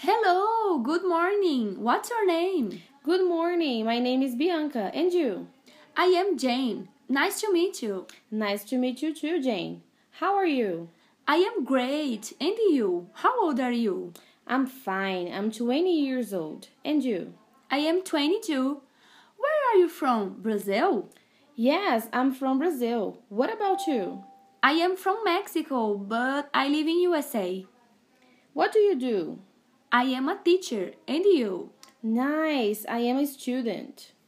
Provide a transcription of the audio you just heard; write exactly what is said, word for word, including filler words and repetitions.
Hello, good morning. What's your name? Good morning, my name is Bianca, and you? I am Jane. Nice to meet you. Nice to meet you too, Jane. How are you? I am great. And you? How old are you? I'm fine. I'm twenty years old. And you? I am twenty-two. Where are you from? Brazil? Yes, I'm from Brazil. What about you? I am from Mexico, but I live in U S A. What do you do? I am a teacher. And you? Nice, I am a student.